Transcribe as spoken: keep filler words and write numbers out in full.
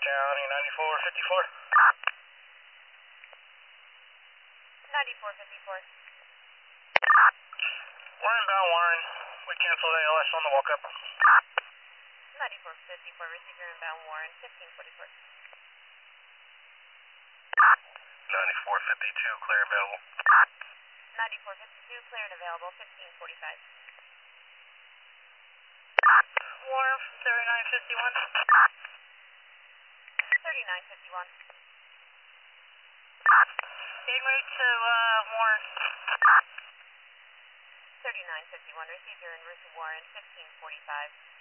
County ninety-four fifty-four. ninety-four fifty-four. We're inbound Warren. We canceled A L S on the walk up. ninety-four fifty-four, receiver inbound Warren, fifteen forty-four. ninety-four fifty-two, clear available. ninety-four fifty-two, clear and available, fifteen forty-five. Warren from thirty-nine fifty-one. thirty-nine fifty-one. En route to uh, Warren. thirty-nine fifty-one, receiver en route to Warren, fifteen forty-five.